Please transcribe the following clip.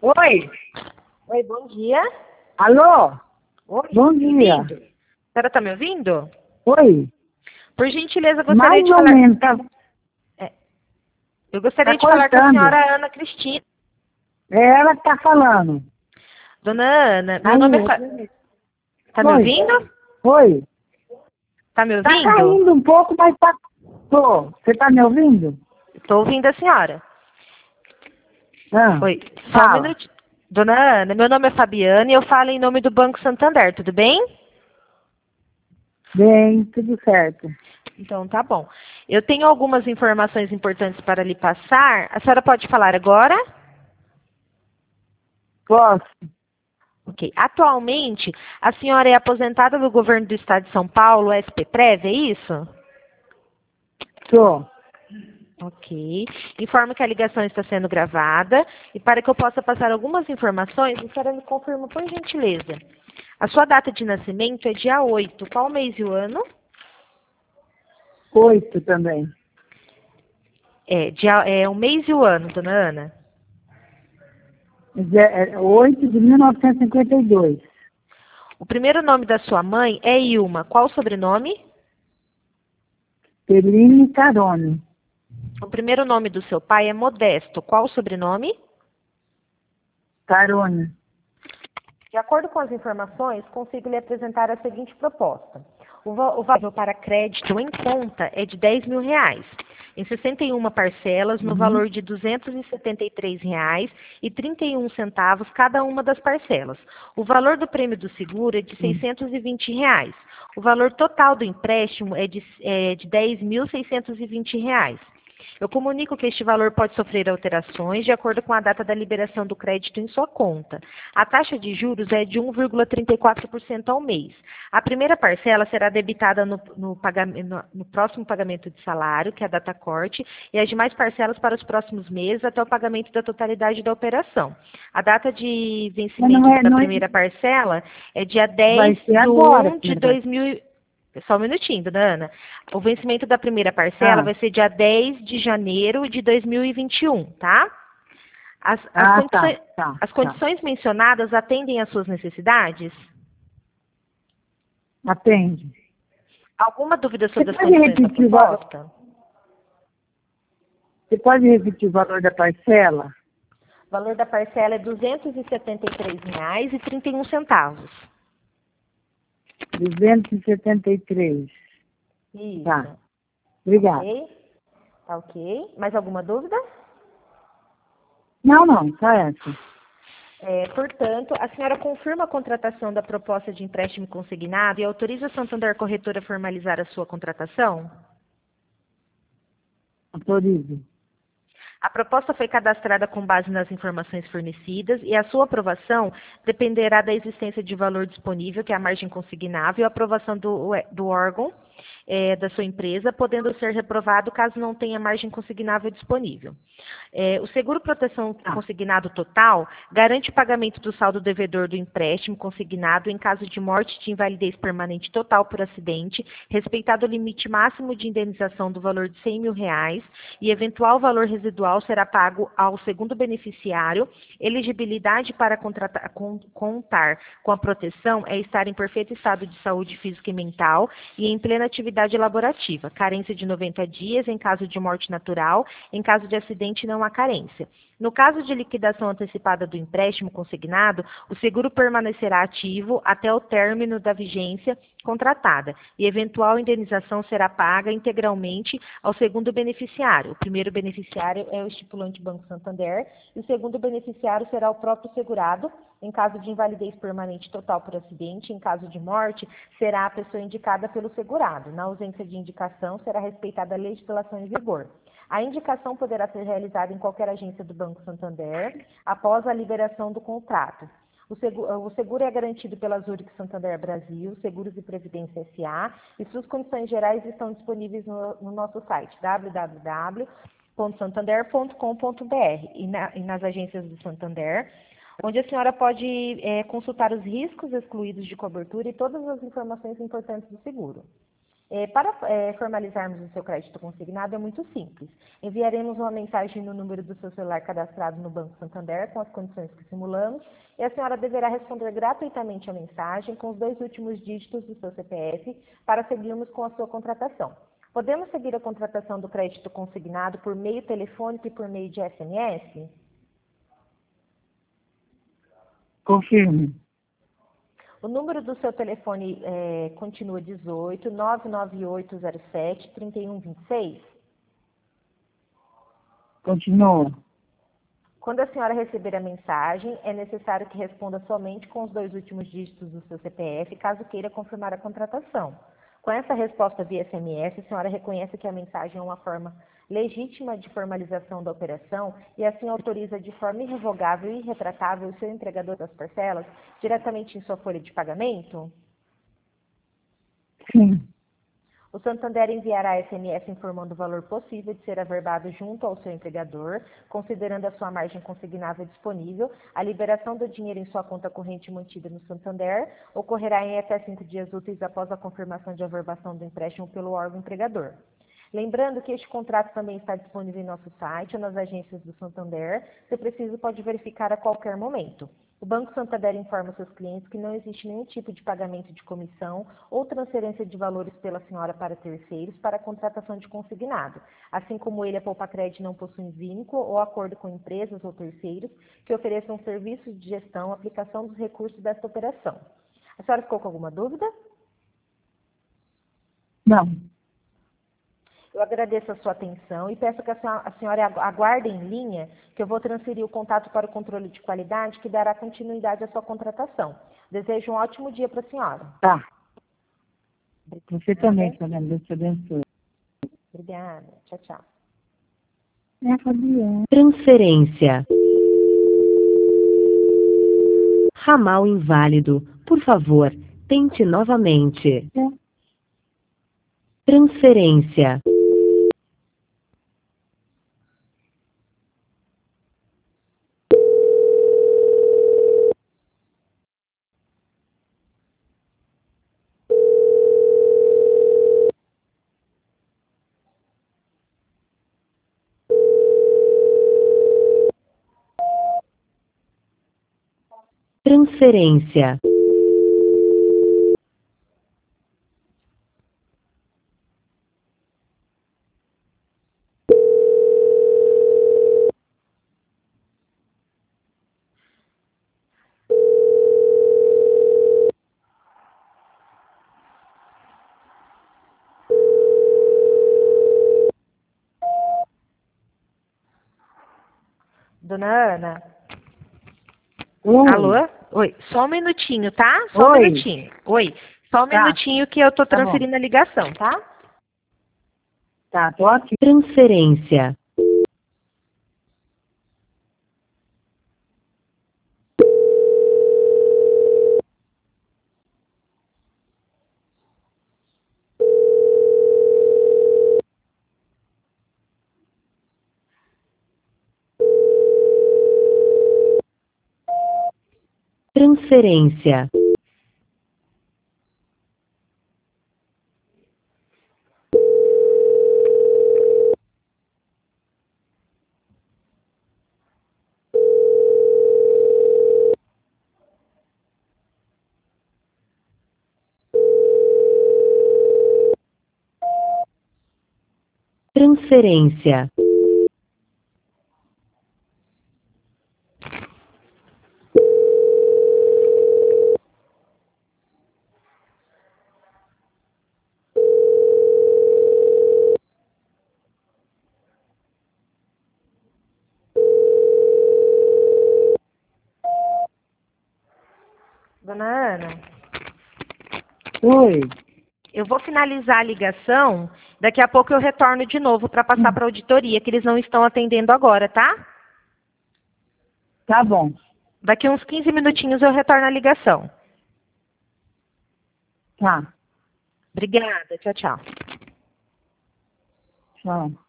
Oi, Oi, bom dia. alô? Oi, Bom me dia. ouvindo? A senhora está me ouvindo? Oi, Por gentileza, mais ou menos, eu tá gostaria de falar com a cortando. senhora Ana Cristina. É ela que tá falando. Dona Ana, meu Aí, nome é... Tá me oi, ouvindo? oi. Tá me Tá ouvindo? caindo um pouco, mas tá... Tô. Você tá me ouvindo? Estou ouvindo a senhora. Ah, Oi, só um fala. minutinho. Dona Ana, meu nome é Fabiana e eu falo em nome do Banco Santander, tudo bem? Bem, tudo certo. Então, tá bom. Eu tenho algumas informações importantes para lhe passar. A senhora pode falar agora? Posso? Ok. Atualmente, a senhora é aposentada do governo do estado de São Paulo, SPPrev, é isso? Tô. Ok. Informo que a ligação está sendo gravada e para que eu possa passar algumas informações, a senhora me confirma, por gentileza. A sua data de nascimento é dia 8. Qual mês e o ano? 8 também. É o mês e o ano, dona Ana. 8 de 1952. O primeiro nome da sua mãe é Ilma. Qual o sobrenome? Peline Carone. O primeiro nome do seu pai é Modesto. Qual o sobrenome? Carone. De acordo com as informações, consigo lhe apresentar a seguinte proposta. O valor para crédito em conta é de R$ 10.000, em 61 parcelas, no Uhum. valor de R$ 273,31 cada uma das parcelas. O valor do prêmio do seguro é de R$ Uhum. 620. O valor total do empréstimo é de R$ 10.620. Eu comunico que este valor pode sofrer alterações de acordo com a data da liberação do crédito em sua conta. A taxa de juros é de 1,34% ao mês. A primeira parcela será debitada no próximo pagamento de salário, que é a data corte, e as demais parcelas para os próximos meses até o pagamento da totalidade da operação. A data de Mas não vencimento é, da não é, primeira parcela é dia vai 10 ser de agora, 1 de cara. 2000. Só um minutinho, dona Ana. O vencimento da primeira parcela Ah, vai ser dia 10 de janeiro de 2021, tá? As, as, ah, condições, as tá. condições mencionadas atendem às suas necessidades? Atende. Alguma dúvida Você sobre as pode condições da repetir o valor, proposta? você pode repetir o valor da parcela? O valor da parcela é R$ 273,31. 273. Tá. Isso. Obrigada. Ok? Tá ok. Mais alguma dúvida? Não, só essa. Portanto, a senhora confirma a contratação da proposta de empréstimo consignado e autoriza a Santander Corretora a formalizar a sua contratação? Autorize. A proposta foi cadastrada com base nas informações fornecidas e a sua aprovação dependerá da existência de valor disponível, que é a margem consignável, e a aprovação do órgão da sua empresa, podendo ser reprovado caso não tenha margem consignável disponível. O seguro proteção Tá. consignado total garante o pagamento do saldo devedor do empréstimo consignado em caso de morte de invalidez permanente total por acidente, respeitado o limite máximo de indenização do valor de R$ 100.000 e eventual valor residual será pago ao segundo beneficiário. Elegibilidade para contar com a proteção é estar em perfeito estado de saúde física e mental e em plena atividade laborativa. Carência de 90 dias em caso de morte natural, em caso de acidente não há carência. No caso de liquidação antecipada do empréstimo consignado, o seguro permanecerá ativo até o término da vigência contratada e eventual indenização será paga integralmente ao segundo beneficiário. O primeiro beneficiário é o estipulante Banco Santander e o segundo beneficiário será o próprio segurado. Em caso de invalidez permanente total por acidente, em caso de morte, será a pessoa indicada pelo segurado. Na ausência de indicação, será respeitada a legislação em vigor. A indicação poderá ser realizada em qualquer agência do Banco Santander após a liberação do contrato. O seguro é garantido pela Zurich Santander Brasil, Seguros e Previdência S.A. e suas condições gerais estão disponíveis no nosso site www.santander.com.br e nas agências do Santander, onde a senhora pode consultar os riscos excluídos de cobertura e todas as informações importantes do seguro. Para formalizarmos o seu crédito consignado é muito simples. Enviaremos uma mensagem no número do seu celular cadastrado no Banco Santander com as condições que simulamos e a senhora deverá responder gratuitamente a mensagem com os 2 últimos dígitos do seu CPF para seguirmos com a sua contratação. Podemos seguir a contratação do crédito consignado por meio telefônico e por meio de SMS? Confirme. O número do seu telefone continua 18 99807 3126? Continua. Quando a senhora receber a mensagem, é necessário que responda somente com os 2 últimos dígitos do seu CPF, caso queira confirmar a contratação. Com essa resposta via SMS, a senhora reconhece que a mensagem é uma forma legítima de formalização da operação e assim autoriza de forma irrevogável e irretratável o seu entregador das parcelas diretamente em sua folha de pagamento? Sim. O Santander enviará SMS informando o valor possível de ser averbado junto ao seu empregador, considerando a sua margem consignável disponível. A liberação do dinheiro em sua conta corrente mantida no Santander ocorrerá em até 5 dias úteis após a confirmação de averbação do empréstimo pelo órgão empregador. Lembrando que este contrato também está disponível em nosso site ou nas agências do Santander. Se preciso, pode verificar a qualquer momento. O Banco Santander informa seus clientes que não existe nenhum tipo de pagamento de comissão ou transferência de valores pela senhora para terceiros para a contratação de consignado. Assim como ele, a Poupacred não possui vínculo ou acordo com empresas ou terceiros que ofereçam serviços de gestão, aplicação dos recursos desta operação. A senhora ficou com alguma dúvida? Não. Eu agradeço a sua atenção e peço que a senhora aguarde em linha, que eu vou transferir o contato para o controle de qualidade, que dará continuidade à sua contratação. Desejo um ótimo dia para a senhora. Tá. Você também, Fabiana. Deus te abençoe. Obrigada. Tchau, tchau. É, Fabiana. Transferência. Ramal inválido. Por favor, tente novamente. É. Transferência. Transferência. Dona Ana? Oi. Alô? Oi. Só um minutinho, tá? Só um Oi. minutinho. Oi. Só um Tá. minutinho que eu tô Tá bom. transferindo a ligação, tá? Tá, tô aqui. Transferência. Transferência. Transferência. Dona Ana, Oi. eu vou finalizar a ligação, daqui a pouco eu retorno de novo para passar para a auditoria, que eles não estão atendendo agora, tá? Tá bom. Daqui uns 15 minutinhos eu retorno a ligação. Tá. Obrigada, tchau, tchau. Tchau.